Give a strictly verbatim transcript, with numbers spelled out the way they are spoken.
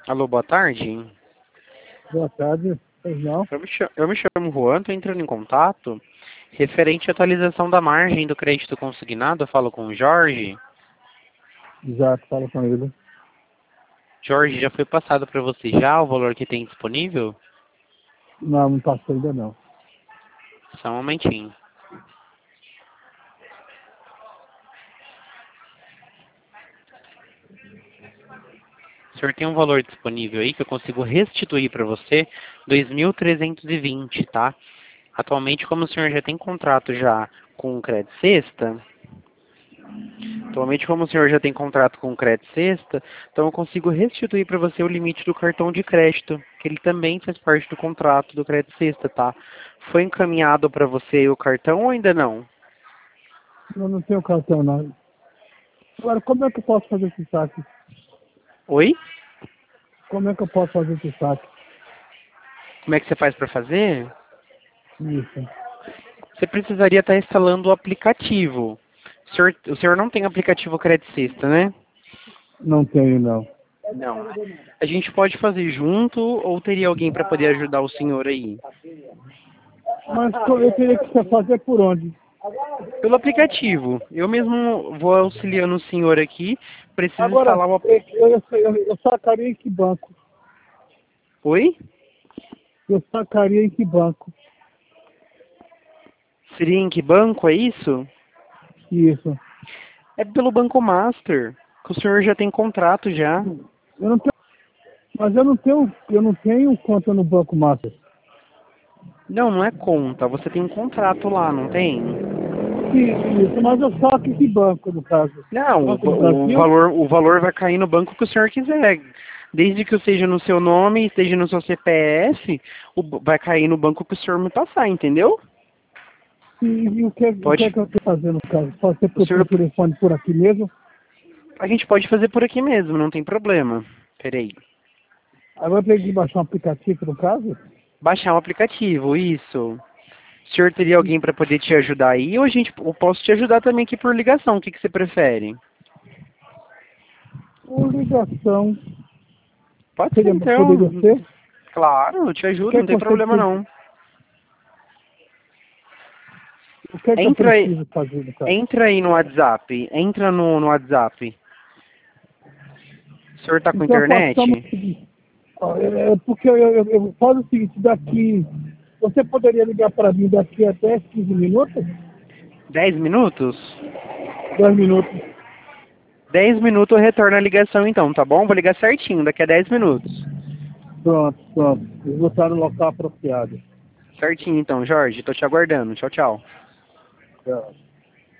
Alô, boa tarde. Boa tarde, pois não? Eu me chamo, eu me chamo Juan, estou entrando em contato referente à atualização da margem do crédito consignado. Eu falo com o Jorge. Exato, fala com ele. Jorge, já foi passado para você já o valor que tem disponível? Não, não passou ainda não. Só um momentinho. O senhor tem um valor disponível aí que eu consigo restituir para você, dois mil trezentos e vinte, tá? Atualmente, como o senhor já tem contrato já com o Credit Sexta, atualmente como o senhor já tem contrato com o Credit Sexta, então eu consigo restituir para você o limite do cartão de crédito, que ele também faz parte do contrato do Credit Sexta, tá? Foi encaminhado para você o cartão ou ainda não? Eu não tenho cartão não. Agora, como é que eu posso fazer esse saque? Oi? Como é que eu posso fazer esse saque? Como é que você faz para fazer? Isso. Você precisaria estar instalando o aplicativo. O senhor, o senhor não tem aplicativo Credit Sexta, né? Não tenho não. Não. A gente pode fazer junto ou teria alguém para poder ajudar o senhor aí? Mas co- eu teria que fazer por onde? Pelo aplicativo. Eu mesmo vou auxiliando o senhor aqui. Preciso Agora, instalar o eu, aplicativo. eu, eu, eu sacaria em que banco? Oi? Eu sacaria em que banco? Seria em que banco, é isso? Isso. É pelo Banco Master, que o senhor já tem contrato já. Eu não tenho, mas eu não tenho, eu não tenho conta no Banco Master. Não, não é conta. Você tem um contrato lá, não tem? Sim, isso, mas eu saco em que banco, no caso? Não, o, Banco va- do o Brasil? valor, o valor vai cair no banco que o senhor quiser. Desde que seja no seu nome, esteja no seu C P F, o b- vai cair no banco que o senhor me passar, entendeu? E, e o, que, o que é Pode. que eu estou fazendo, no caso? Pode ser O por, por senhor, telefone por aqui mesmo? a gente pode fazer por aqui mesmo, não tem problema. Peraí. Agora eu tenho que baixar um aplicativo, no caso? Baixar um aplicativo, isso. O senhor teria alguém para poder te ajudar aí ou a gente, eu posso te ajudar também aqui por ligação? O que, que você prefere? Por ligação. Pode ser Seria, poderia então. ser? Claro, eu te O ajudo, que é não que tem você problema tem, não. o que é que eu Entra aí, preciso fazer, no caso? entra aí no WhatsApp. Entra no, no WhatsApp. O senhor tá com Então façamos internet? o seguinte. Ó, é, é porque eu, eu, eu falo o seguinte, daqui. Você poderia ligar para mim daqui a dez, quinze minutos? Dez minutos? dez minutos. Dez minutos eu retorno a ligação então, tá bom? Vou ligar certinho, daqui a dez minutos. Pronto, pronto. Eu vou estar no local apropriado. Certinho então, Jorge. Tô te aguardando. Tchau, tchau. Tchau.